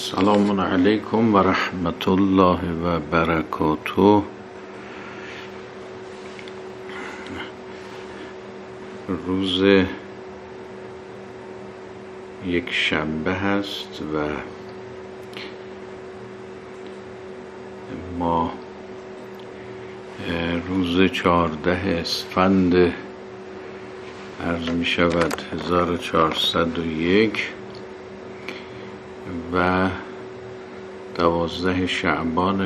سلام علیکم و رحمت الله و برکاته. روز یک شنبه هست و ما روز 14 اسفند عرض می شود 1401 و 12 شعبان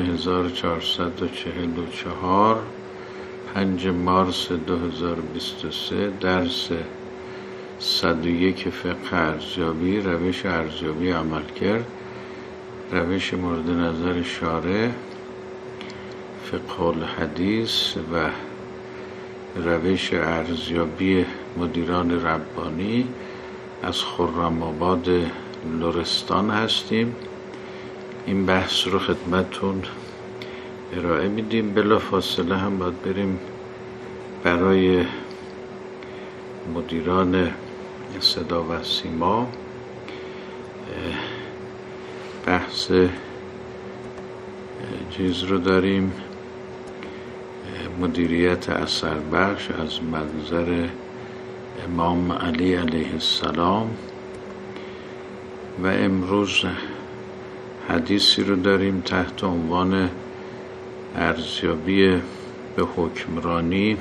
1444 5 مارس 2023 درس 101 فقه ارزیابی، روش ارزیابی عملکرد، روش مورد نظر شارع، فقه الحدیث و روش ارزیابی مدیران ربانی از خرم‌آباد لرستان هستیم. این بحث رو خدمتون ارائه میدیم. بلافاصله هم باید بریم برای مدیران صدا و سیما بحث چیز رو داریم، مدیریت اثر بخش از منظر امام علی علیه السلام. و امروز حدیثی رو داریم تحت عنوان ارزیابی به حکمرانی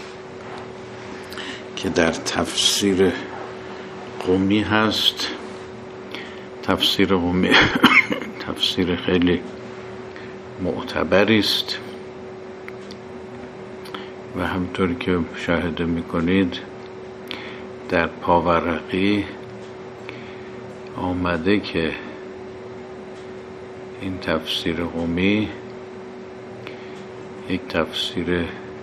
که در تفسیر قمی هست. تفسیر قمی تفسیر خیلی معتبری است و همطور که مشاهده میکنید در پاورقی آمده که این تفسیر قمی یک تفسیر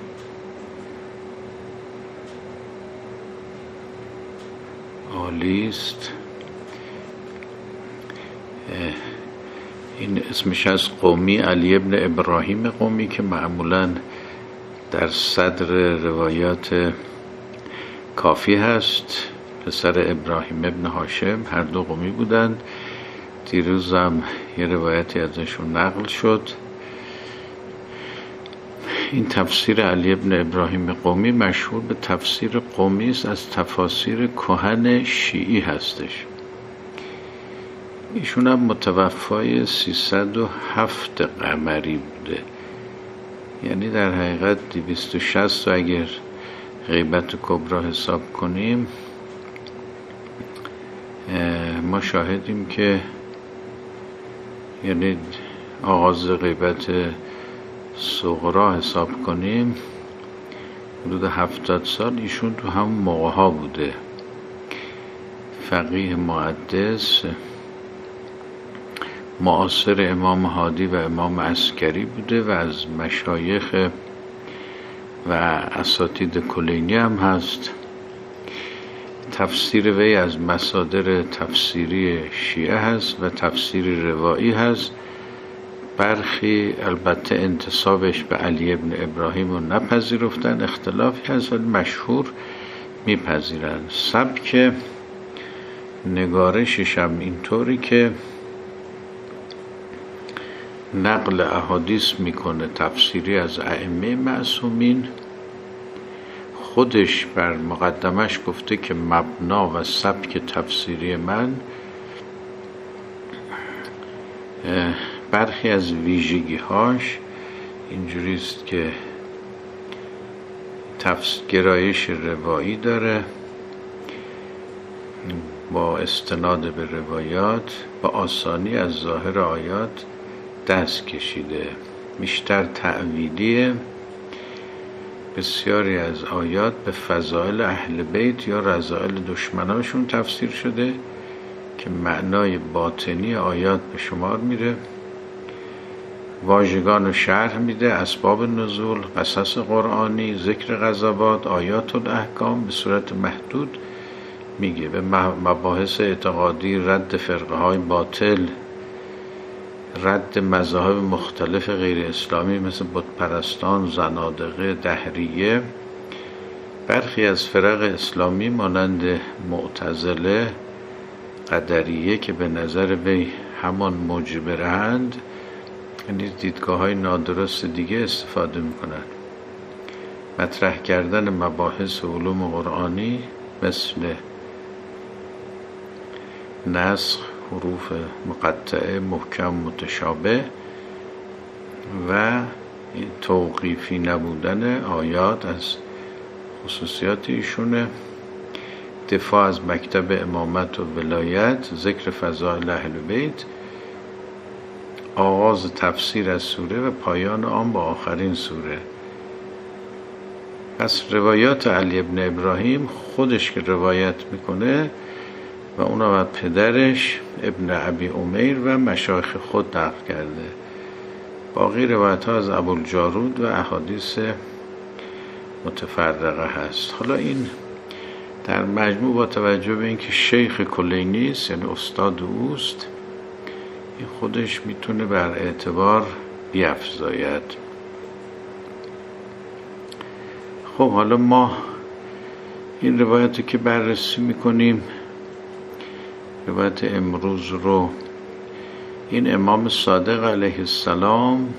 عالی است. این اسمش از قمی، علی ابن ابراهیم قمی، که معمولاً در صدر روایات کافی هست. پسر ابراهیم ابن هاشم، هر دو قمی بودند. دیروز هم یه روایتی ازشون نقل شد. این تفسیر علی ابن ابراهیم قمی مشهور به تفسیر قمی است، از تفاسیر کهن شیعی هستش. ایشون هم متوفای 307 قمری بوده، یعنی در حقیقت 260 و اگر غیبت کبرا حساب کنیم ما شاهدیم که یعنی آغاز غیبت صغرا حساب کنیم حدود 70 سال ایشون تو همون موقع ها بوده. فقیه محدث معاصر امام هادی و امام عسکری بوده و از مشایخ و اساتید کلینی هم هست. تفسیر وی از مصادر تفسیری شیعه هست و تفسیر روایی هست. برخی البته انتسابش به علی ابن ابراهیم رو نپذیرفتن، اختلافی هست ولی مشهور میپذیرن. سبک نگارشش هم اینطوری که نقل احادیث میکنه تفسیری از ائمه معصومین. خودش بر مقدمش گفته که مبنا و سبک تفسیری من برخی از ویژگی هاش اینجوری است که گرایش روایی داره، با استناد به روایات با آسانی از ظاهر آیات دست کشیده، بیشتر تأویلیه. بسیاری از آیات به فضائل اهل بیت یا رذائل دشمناشون تفسیر شده که معنای باطنی آیات به شمار میره. واژگان رو شرح میده، اسباب نزول، قصص قرآنی، ذکر غزوات، آیات الاحکام به صورت محدود میگه. به مباحث اعتقادی، رد فرقه های باطل، رد مذاهب مختلف غیر اسلامی مثل بتپرستان، زنادقه، دهریه. برخی از فرق اسلامی مانند معتزله، قدریه که به نظر وی همان مجبرند، یعنی دیدگاه های نادرست دیگه استفاده میکنن. مطرح کردن مباحث علوم قرآنی مثل نسخ، حروف مقطعه، محکم، متشابه و توقیفی نبودن آیات از خصوصیات ایشونه. دفاع از مکتب امامت و ولایت، ذکر فضائل اهل بیت، آغاز تفسیر از سوره و پایان آن با آخرین سوره. پس روایات علی ابن ابراهیم خودش که روایت میکنه و اونا و پدرش ابن ابی امیر و مشایخ خود نقل کرده. باقی روایت ها از ابوالجارود و احادیث متفرقه هست. حالا این در مجموع با توجه به اینکه شیخ کلینی است، یعنی استاد اوست، این خودش میتونه بر اعتبار بیفزاید. خب حالا ما این روایتی که بررسی میکنیم، روایت امروز رو، این امام صادق علیه السلام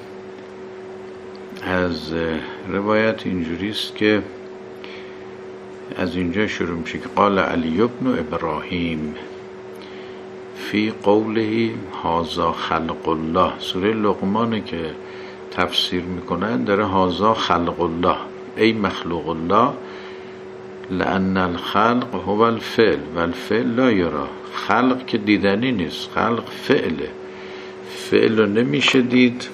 از روایت اینجوریست که از اینجا شروع میشه که قال علی ابن ابراهیم فی قوله هذا خلق الله. سوره لقمانه که تفسیر میکنن داره هذا خلق الله ای مخلوق الله، لأن الخلق هو الفعل و الفعل لا یرا. خلق که دیدنی نیست، خلق فعله، فعل رو نمیشه دید،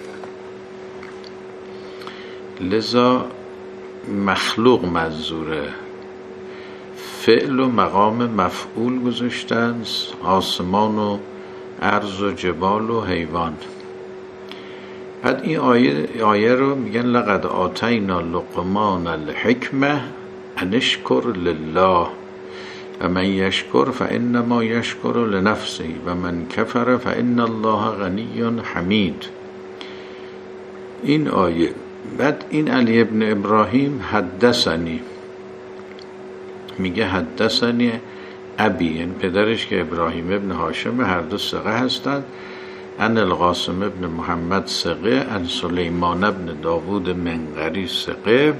لذا مخلوق منظوره. فعل و مقام مفعول گذاشتن، آسمان و ارض و جبال و حیوان. بعد این آیه رو میگن لقد آتینا لقمان الحکمه ان اشکر لله و من یشکر فانما یشکر لنفسه و من کفر فان الله غنی حمید. این آیه. بعد این علی ابن ابراهیم حدثنی، میگه حدثنی ابی، یعنی پدرش که ابراهیم ابن هاشم، هر دو ثقه هستند. ان القاسم ابن محمد ثقه، ان سلیمان ابن داوود منقری ثقه.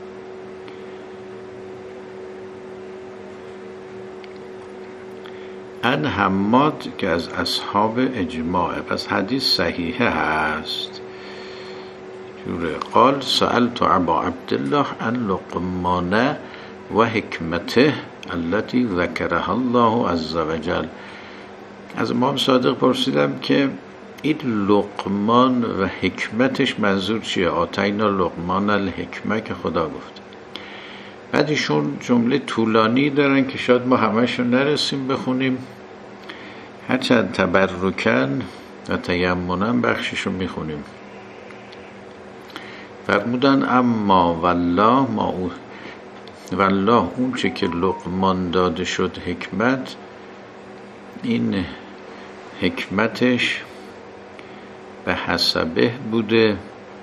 ان حماد که از اصحاب اجماعه، پس حدیث صحیحه هست. جوره قال سألت ابا عبدالله ان لقمان و حکمته التي ذکرها الله عز وجل. از امام صادق پرسیدم که این لقمان و حکمتش منظور چیه؟ آتینا لقمان الحکمه که خدا گفت. بعد ایشون جمله طولانی دارن که شاید ما همشو نرسیم بخونیم، هرچند تبرکن و تیمنن بخششو میخونیم. فرمودن اما والله والله اون چه که لقمان داده شد حکمت، این حکمتش به حسبه بوده،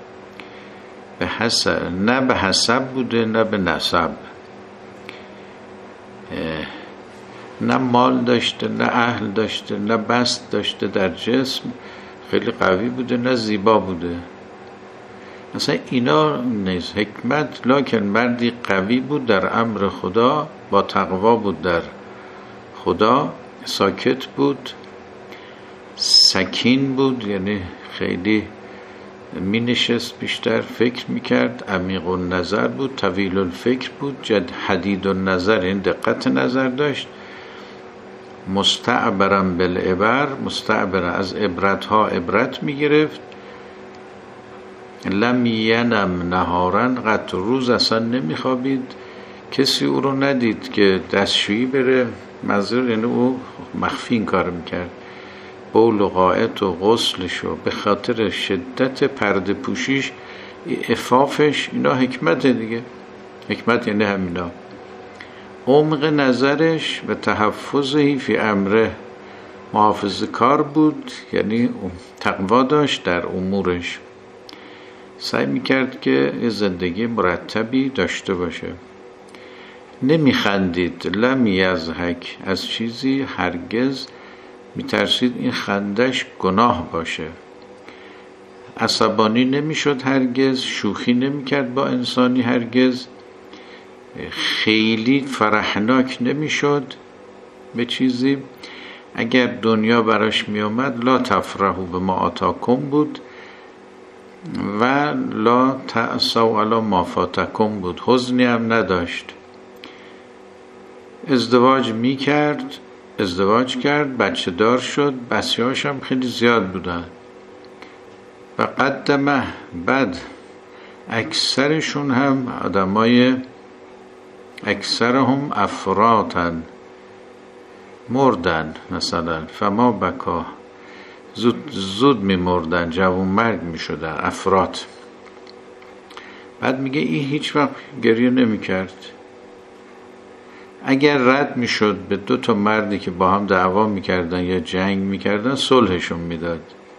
نه به حسب بوده نه به نسب، نه مال داشته نه اهل داشته نه بسط داشته در جسم، خیلی قوی بوده، نه زیبا بوده، مثلا اینا نیست. حکمت لکن مردی قوی بود در امر خدا، با تقوا بود در خدا، ساکت بود، سکین بود، یعنی خیلی می نشست، بیشتر فکر می کرد، عمیق النظر بود، طویل الفکر بود، حدید النظر، این دقت نظر داشت، مستعبرم بالعبر، مستعبر از عبرتها عبرت می گرفت، لم ینم نهارن، قط روز اصلا نمی خوابید، کسی او رو ندید که دستشویی بره، منظور یعنی او مخفی این کار میکرد، بول و غائط و غسلش و به خاطر شدت پرده پوشیش عفافش، اینا حکمت دیگه. حکمت یعنی همینا. عمق نظرش و تحفظی فی امره، محافظه کار بود، یعنی تقوا داشت در امورش، سعی میکرد که زندگی مرتبی داشته باشه. نمیخندید، لم یضحک، از چیزی هرگز میترسید این خندش گناه باشه. عصبانی نمیشد هرگز، شوخی نمیکرد با انسانی هرگز، خیلی فرحناک نمیشد به چیزی. اگر دنیا براش میامد لا تفرحوا بما آتاکم بود و لا تأسوا علی ما فاتکم بود، حزنی هم نداشت. ازدواج کرد، بچه دار شد، بچه‌هاش هم خیلی زیاد بودن و قدمه. بعد اکثرشون هم آدمای، اکثرهم افراتن، مردن مثلا، فما بکا، زود می مردن، جوان مرگ می شدن افرات. بعد میگه این هیچ وقت گریه نمی کرد. اگر رد می شد به 2 مردی که با هم دعوا می کردن یا جنگ می کردن، صلحشون می داد.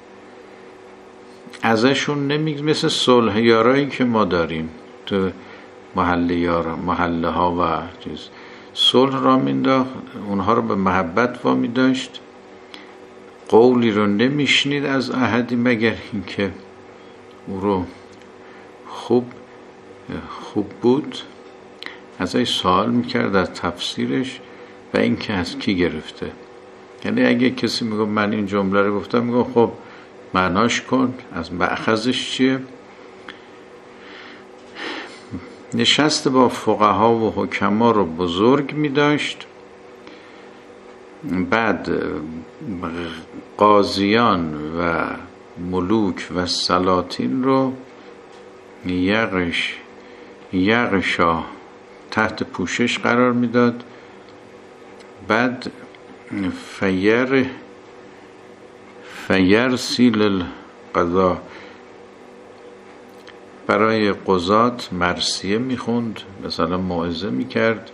ازشون مثل صلح یارایی که ما داریم تو محله ها و چیز، صلح را مینداخت، اونها رو به محبت وامی داشت، قولی رو نمیشنید از احدی مگر اینکه او رو خوب بود، ازش سوال میکرد از تفسیرش و اینکه از کی گرفته. یعنی اگه کسی میگه من این جمله رو گفتم، میگه خب معناش کن، از مأخذش چیه. نشست با فقها و حکما رو بزرگ می داشت. بعد قاضیان و ملوک و سلاطین رو یغشا تحت پوشش قرار می داد. بعد فیرسیل القضا، برای قضات مرثیه میخوند، مثلا موعظه میکرد،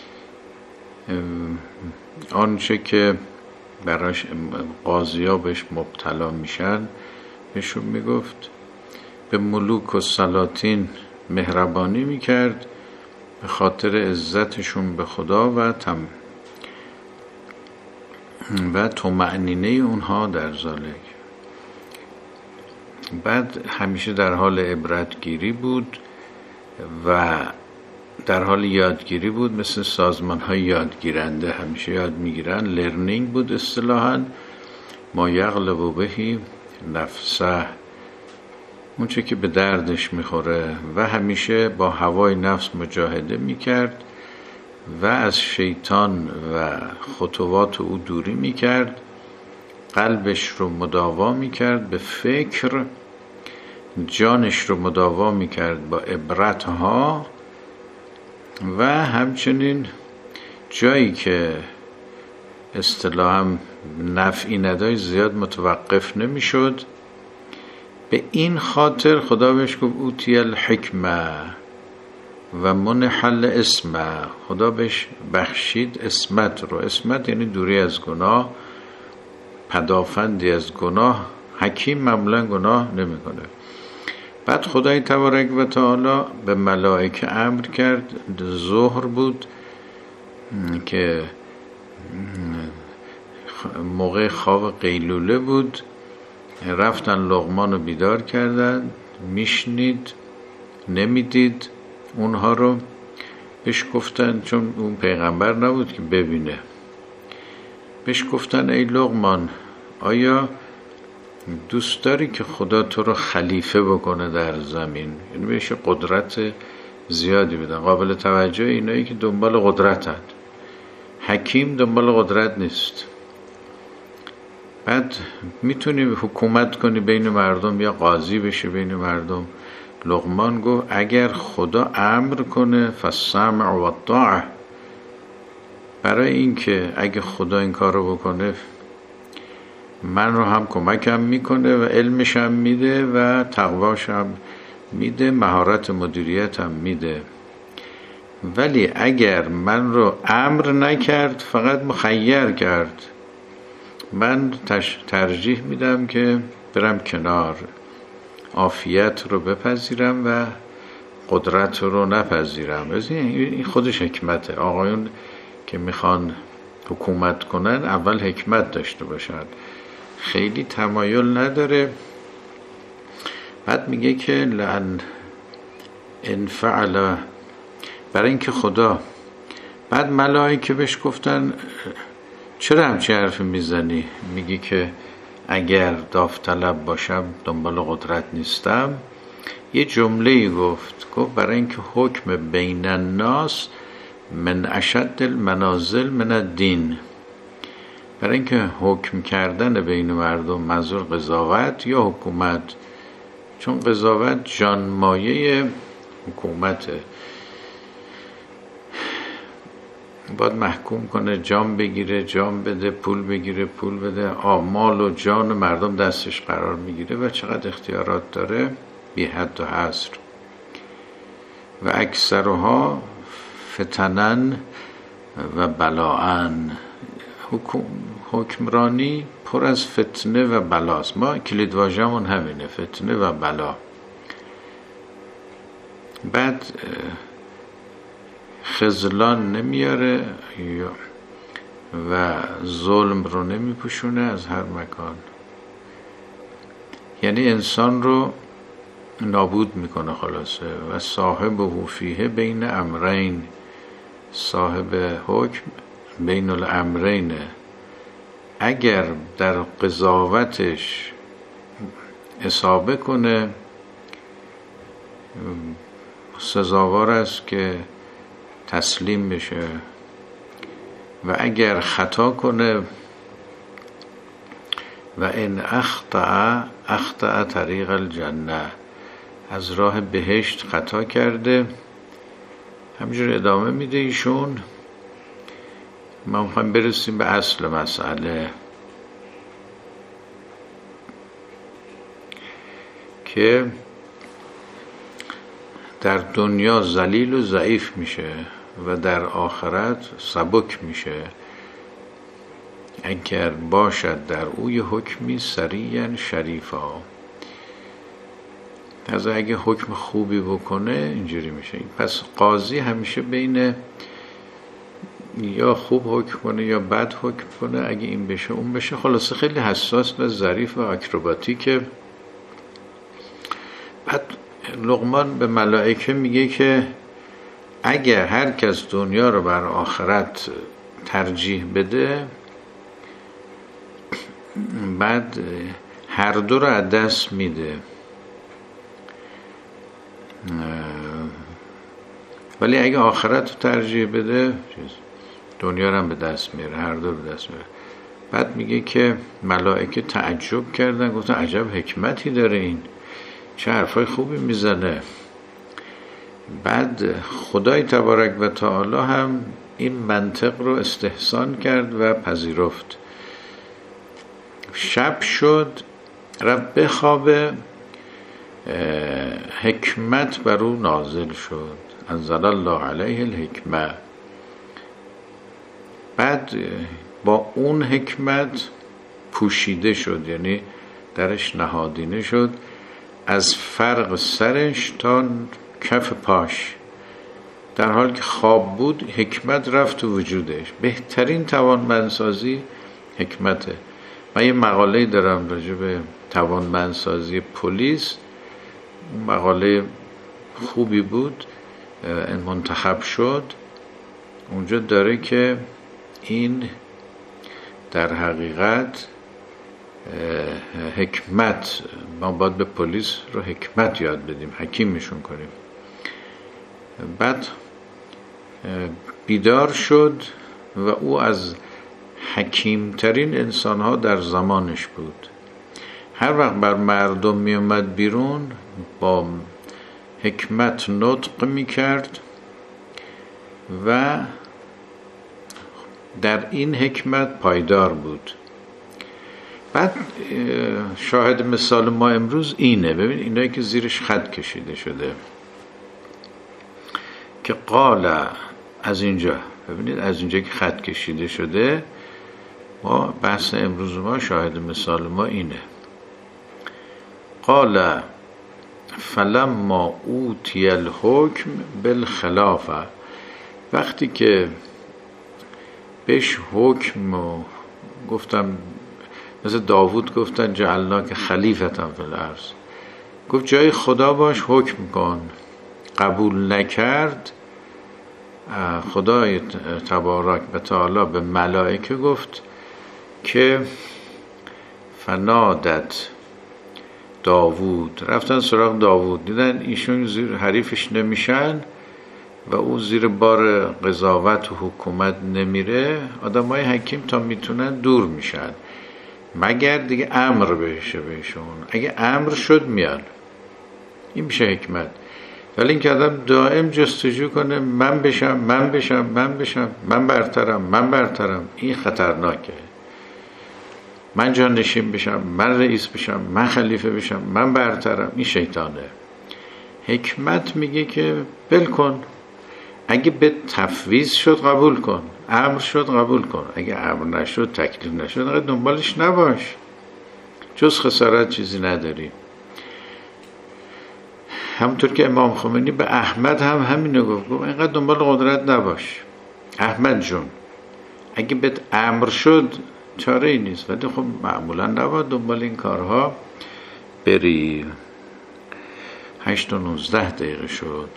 آنچه که براش قاضیا بهش مبتلا میشن بهشون میگفت. به ملوک و سلاطین مهربانی میکرد به خاطر عزتشون به خدا و طمأنینه اونها در ذالک. بعد همیشه در حال عبرتگیری بود و در حال یادگیری بود، مثل سازمان های یادگیرنده همیشه یاد میگیرن. لرنینگ بود اصطلاحاً، ما یغلب بهی نفسه، اون چه که به دردش میخوره، و همیشه با هوای نفس مجاهده میکرد و از شیطان و خطوات او دوری میکرد. قلبش رو مداوا میکرد به فکر، جانش رو مداوا میکرد با عبرتها، و همچنین جایی که اصطلاحاً نفعی نداشت زیاد متوقف نمیشد. به این خاطر خدا بهش گفت اوتی الحکمه و منحل اسمه، خدا بهش بخشید اسمت رو. اسمت یعنی دوری از گناه، پدافندی از گناه. حکیم معمولا گناه نمیکنه. بعد خدای تبارک و تعالی به ملائکه امر کرد، ظهر بود که موقع خواب قیلوله بود، رفتن لقمان رو بیدار کردن، میشنید نمیدید اونها رو. بهش گفتن، چون اون پیغمبر نبود که ببینه، بهش گفتن ای لقمان، آیا دوست داری که خدا تو رو خلیفه بکنه در زمین؟ یعنی بهش قدرت زیادی بدن. قابل توجه اینایی که دنبال قدرتن. حکیم دنبال قدرت نیست. بعد میتونی حکومت کنی بین مردم یا قاضی بشی بین مردم. لقمان گفت اگر خدا امر کنه فالسمع و الطاعه، برای این که اگه خدا این کار رو بکنه من رو هم کمکم میکنه و علمش هم میده و تقواش هم میده، مهارت مدیریت هم میده. ولی اگر من رو امر نکرد، فقط مخیر کرد، من ترجیح میدم که برم کنار، عافیت رو بپذیرم و قدرت رو نپذیرم. این خودش حکمته. آقایون که میخوان حکومت کنن اول حکمت داشته باشن. خیلی تمایل نداره. بعد میگه که لأن انفعل، برای اینکه خدا، بعد ملائکه بهش گفتن چرا همچین حرفی میزنی؟ میگی که اگر داوطلب باشم دنبال قدرت نیستم. یه جمله گفت برای اینکه حکم بین الناس من اشد المنازل من الدین، برای اینکه حکم کردن بین مردم منظور قضاوت یا حکومت، چون قضاوت جانمایه حکومته، باید محکوم کنه، جام بگیره جام بده، پول بگیره پول بده، مال و جان مردم دستش قرار میگیره و چقدر اختیارات داره بی حد و حصر. و اکثرها فتنن و بلاءن، حکمرانی پر از فتنه و بلاست. ما کلیدواژه‌مون همینه، فتنه و بلا. بعد خذلان نمیاره و ظلم رو نمیپوشونه از هر مکان، یعنی انسان رو نابود میکنه خلاصه. و صاحب حفیه بین امرین، صاحب حکم بین الامرینه. اگر در قضاوتش اصابه کنه سزاوار است که تسلیم بشه، و اگر خطا کنه و ان اخطأ طریق الجنه، از راه بهشت خطا کرده. همینجور ادامه میده ایشون. ما میخوایم برسیم به اصل مسئله که در دنیا ذلیل و ضعیف میشه و در آخرت سبک میشه اگر باشد در اوی حکمی سریعا شریفا. از اگه حکم خوبی بکنه اینجوری میشه. پس قاضی همیشه بین یا خوب حکم کنه یا بد حکم کنه، اگه این بشه اون بشه. خلاصه خیلی حساس و ظریف و اکروباتیکه. بعد لقمان به ملائکه میگه که اگر هر کس دنیا رو بر آخرت ترجیح بده، بعد هر دو رو از دست میده، ولی اگه آخرت رو ترجیح بده دنیا رو هم به دست میاره، هر دو به دست میاره. بعد میگه که ملائکه تعجب کردن، گفتن عجب حکمتی داره این، چه حرفای خوبی میزنه. بعد خدای تبارک و تعالی هم این منطق رو استحسان کرد و پذیرفت. شب شد رفت بخوابه، حکمت بر او نازل شد، انزل الله علیه الحکمه. بعد با اون حکمت پوشیده شد، یعنی درش نهادینه شد، از فرق سرش تا کف پاش. در حال که خواب بود حکمت رفت تو وجودش. بهترین توانمندسازی حکمته. من یه مقاله دارم راجع به توانمندسازی پلیس، مقاله خوبی بود، منتخب شد. اونجا داره که این در حقیقت حکمت، ما باید به پلیس رو حکمت یاد بدیم، حکیم میشون کنیم. بعد بیدار شد و او از حکیمترین انسانها در زمانش بود. هر وقت بر مردم می اومد بیرون با حکمت نطق می کرد و در این حکمت پایدار بود. بعد شاهد مثال ما امروز اینه. ببین اینایی که زیرش خط کشیده شده که قال، از اینجا ببینید، از اینجا که خط کشیده شده، ما بحث امروز ما شاهد مثال ما اینه. قال فلما اوتی الحکم بالخلافه، وقتی که بهش حکم و گفتم مثل داوود گفتن جعلناک خلیفتا فی الارض، گفت جای خدا باش حکم کن. قبول نکرد، خدای تبارک و تعالی به ملائکه گفت که فنادت داوود، رفتن سراغ داوود، دیدن ایشون زیر حریفش نمیشن و او زیر بار قضاوت و حکومت نمیره، آدمای حکیم تا میتونن دور میشن مگر دیگه امر بشه بهشون. اگه امر شد میان، این میشه حکمت. ولی این که آدم دائم جستجو کنه من بشم من بشم من بشم، من برترم من برترم، این خطرناکه. من جانشین بشم، من رئیس بشم، من خلیفه بشم، من برترم، این شیطانه. حکمت میگه که بل کن، اگه به تفویض شد قبول کن، امر شد قبول کن، اگه امر نشد تکلیف نشد انقدر دنبالش نباش، جز خسارت چیزی نداری. همونطور که امام خمینی به احمد هم همینو گفت، اینقدر دنبال قدرت نباش احمد جون، اگه به امر شد چاره ای نیست، ولی خب معمولا نباید دنبال این کارها بری. 8:19 شد.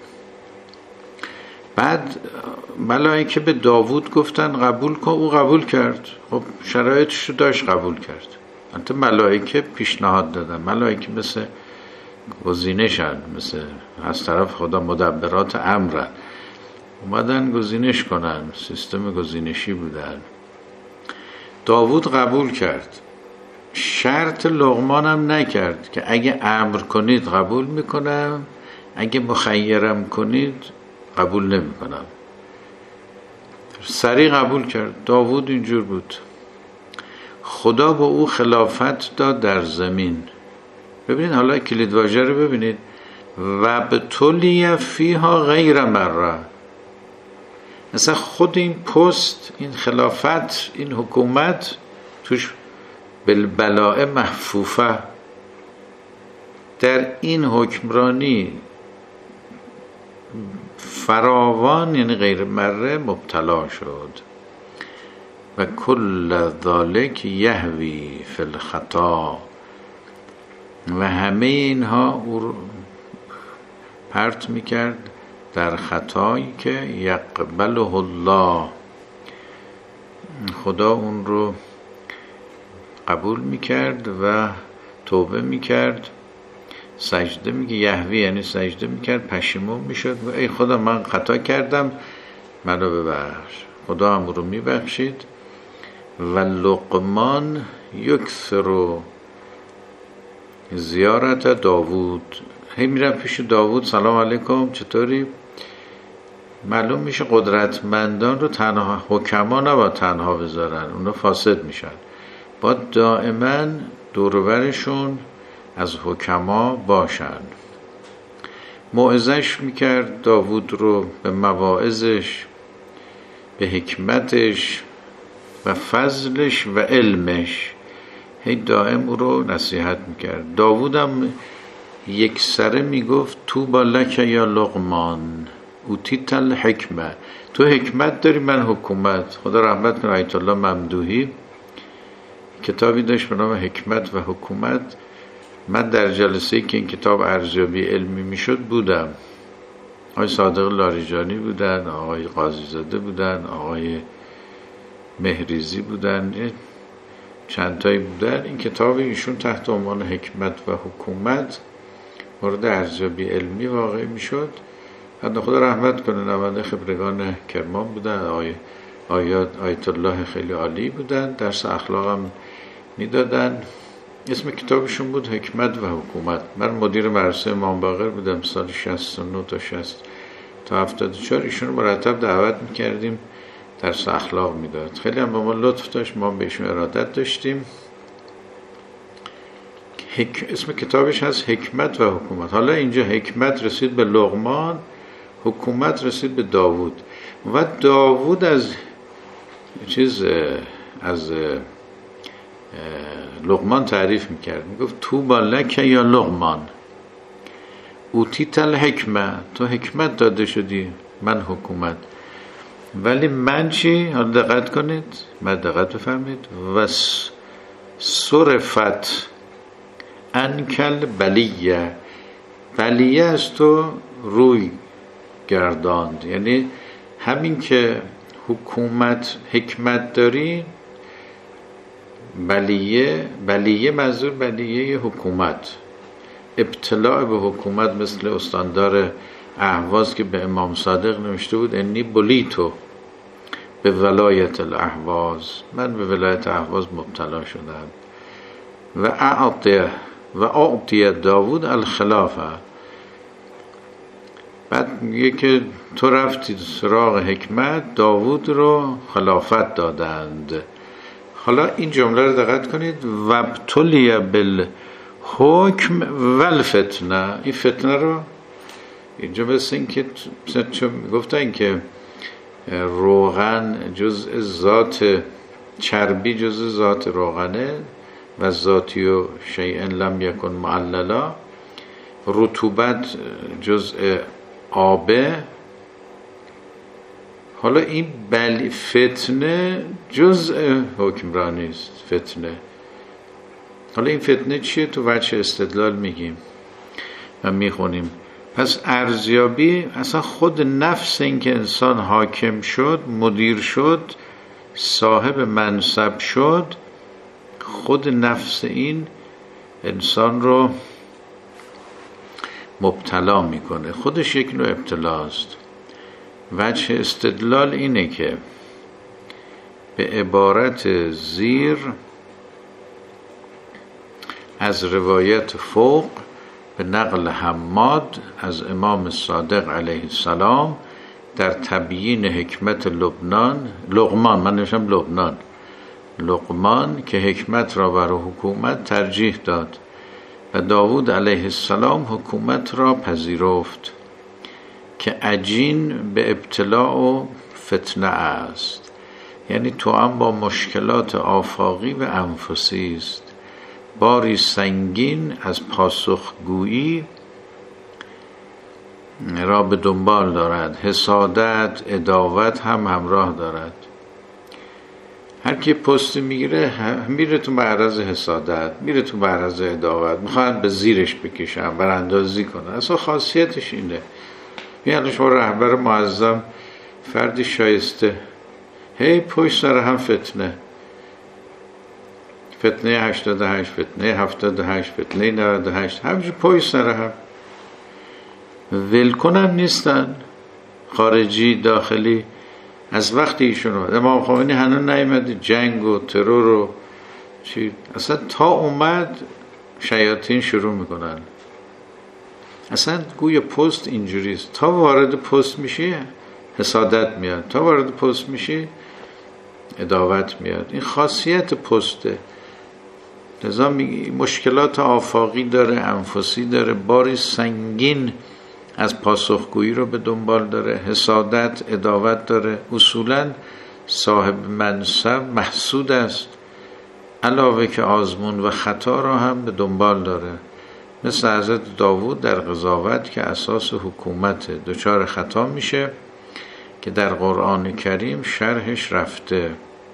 بعد ملائکه به داوود گفتن قبول کن، او قبول کرد. خب شرایطش رو داشت قبول کرد. البته ملائکه پیشنهاد دادن، ملائکه مثل گزینشن، مثل از طرف خدا مدبرات امرن، اومدن گزینش کنن، سیستم گزینشی بودن. داوود قبول کرد، شرط لقمان هم نکرد که اگه امر کنید قبول میکنم، اگه مخیرم کنید قبول نمیکنم. سریع قبول کرد. داوود اینجور بود. خدا با او خلافت داد در زمین. ببینید حالا کلیدواژه رو ببینید، و به طولی فیها غیر مره. مثلا خود این پست، این خلافت، این حکومت توش بالبلاء محفوفه، در این حکمرانی فراوان یعنی غیر مره مبتلا شد. و کل ذالک یهوی فی الخطا، و همه اینها او رو پرت میکرد در خطایی که یقبله الله، خدا اون رو قبول میکرد و توبه میکرد. سجده میگه یهوی یعنی سجده میکرد، پشیمون میشد و ای خدا من خطا کردم منو ببخش. خدا هم رو میبخشید. و لقمان یکثر زیارت داوود، هی میرم پیش داوود سلام علیکم چطوری. معلوم میشه قدرتمندان رو تنها، حکما نباید تنها بذارن، اونا فاسد میشن، باید دائما دورورشون از حکما باشن. موعظش میکرد داوود رو، به مواعظش، به حکمتش و فضلش و علمش هی دائم او رو نصیحت میکرد. داوودم یک سره میگفت تو بالک یا لقمان اوتیت الحکمه، تو حکمت داری من حکومت. خدا رحمت کنه آیت الله ممدوحی کتابی داشت به نام حکمت و حکومت. من در جلسه‌ای که این کتاب ارزیابی علمی میشد بودم، آقای صادق لاریجانی بودن، آقای قاضی زاده بودن، آقای مهریزی بودن، چند تایی بودن. این کتاب ایشون تحت عنوان حکمت و حکومت مورد ارزیابی علمی واقع میشد. خدا رحمت کنه، نماینده خبرگان کرمان بودن، آیت الله خیلی عالی بودن، درس اخلاق هم میدادن. اسم کتابشون بود حکمت و حکومت. من مدیر مدرسه امام باقر بودم سال 69 تا 60 تا 74. ایشون رو مرتب دعوت میکردیم، درس اخلاق میداد. خیلی هم با ما لطف داشت، ما بهشون ارادت داشتیم. اسم کتابش هست حکمت و حکومت. حالا اینجا حکمت رسید به لقمان، حکومت رسید به داوود. و داوود از لقمان تعریف میکرد، میگفت تو بالک یا لقمان اوتیت الحکمه، تو حکمت داده شدی من حکومت. ولی من چی؟ حالا دقت کنید، دقت بفرمید. و صرفت انکل بلیه، بلیه از تو روی گرداند. یعنی همین که حکمت داری، بلیه منظور بلیه حکومت، ابتلاع به حکومت، مثل استاندار اهواز که به امام صادق نوشته بود انی بلیتو به ولایت الاهواز، من به ولایت اهواز مبتلا شدم. و اعطی داوود الخلافه، بعد میگه که تو رفتی سراغ حکمت، داوود رو خلافت دادند. حالا این جمله رو دقت کنید، و ابتلی بالحکم والفتنه. این فتنه رو اینجا مثل این که گفتن که روغن جزء ذات، چربی جزء ذات روغنه و ذاتی و شیء لم یکن معللا، رطوبت جزء آبه. حالا این فتنه جزء حکمرانی است. فتنه، حالا این فتنه چیه؟ تو وجه استدلال میگیم و میخونیم. پس ارزیابی اصلا خود نفس این که انسان حاکم شد، مدیر شد، صاحب منصب شد، خود نفس این انسان رو مبتلا میکنه، خودش یک نوع ابتلاست. وجه استدلال اینه که به عبارت زیر از روایت فوق به نقل حماد از امام صادق علیه السلام در تبیین حکمت لقمان که حکمت را بر حکومت ترجیح داد و داوود علیه السلام حکومت را پذیرفت که عجین به ابتلاء و فتنه است. یعنی توأم با مشکلات آفاقی و انفسی است، باری سنگین از پاسخگویی را به دنبال دارد، حسادت، عداوت هم همراه دارد. هر کی پست میگیره میره تو معرض حسادت، میره تو معرض عداوت، میخوان به زیرش بکشن، براندازی کنن. اصلا خاصیتش اینه. یعنی شما رهبر معظم، فردی شایسته، هی پشت سر هم فتنه 88، فتنه 78، فتنه 98، همچون پشت سر هم. ولکن هم نیستن، خارجی داخلی. از وقتی ایشون اومد امام خمینی هنوز نیامد، جنگ و ترور و چی، اصلا تا اومد شیاطین شروع میکنن. اصلا گویا پست اینجوریست، تا وارد پست میشه حسادت میاد، تا وارد پست میشه عداوت میاد. این خاصیت پسته. لذا مشکلات آفاقی داره، انفسی داره، باری سنگین از پاسخگویی رو به دنبال داره، حسادت، عداوت داره. اصولا صاحب منصب محسود است، علاوه که آزمون و خطا رو هم به دنبال داره. مثل حضرت داوود در قضاوت که اساس حکومت، دچار خطا میشه که در قرآن کریم شرحش رفته.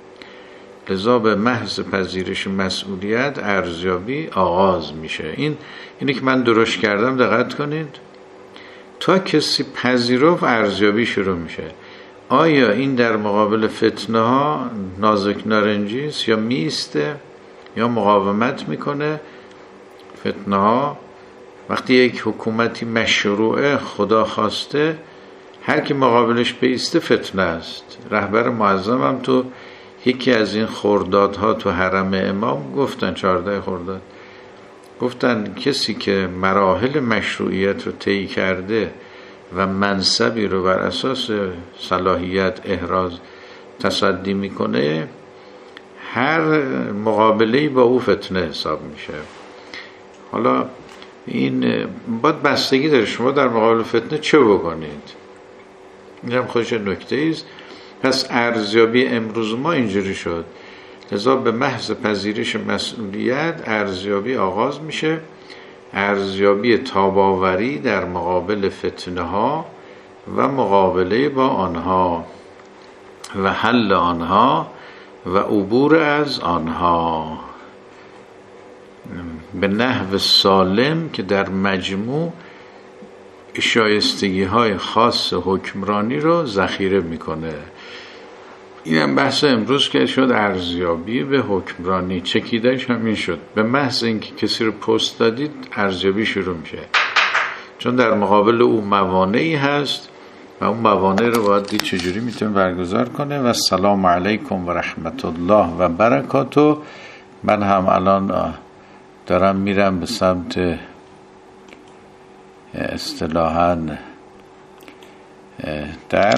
لذا به محض پذیرش مسئولیت ارزیابی آغاز میشه. اینی که من درست کردم دقت کنید، تا کسی پذیرفت ارزیابی شروع میشه. آیا این در مقابل فتنه ها نازک نارنجی است یا میسته یا مقاومت میکنه؟ فتنه ها وقتی یک حکومتی مشروعه، خدا خواسته، هر کی مقابلش بیسته فتنه است. رهبر معظم هم تو یکی از این خردادها تو حرم امام گفتن، 14 خرداد، گفتن کسی که مراحل مشروعیت رو طی کرده و منصبی رو بر اساس صلاحیت احراز تصدی میکنه، هر مقابله‌ای با او فتنه حساب میشه. حالا این باید بستگی داره شما در مقابل فتنه چه بکنید. این هم خودش نکته است. پس ارزیابی امروز ما اینجوری شد. لذا به محض پذیرش مسئولیت ارزیابی آغاز میشه، ارزیابی تاباوری در مقابل فتنه ها و مقابله با آنها. و حل آنها و عبور از آنها به نحو سالم که در مجموع شایستگی های خاص حکمرانی رو ذخیره میکنه. اینم بحث امروز که شد، ارزیابی به حکمرانی. چکیدهش همین شد، به محض اینکه کسی رو پست دادید ارزیابی شروع میشه، چون در مقابل او موانعی هست و اون موانع رو باید دید چجوری میتونه برگزار کنه. و السلام علیکم و رحمت الله و برکاته. من هم الان دارم میرم به سمت اصطلاحاً در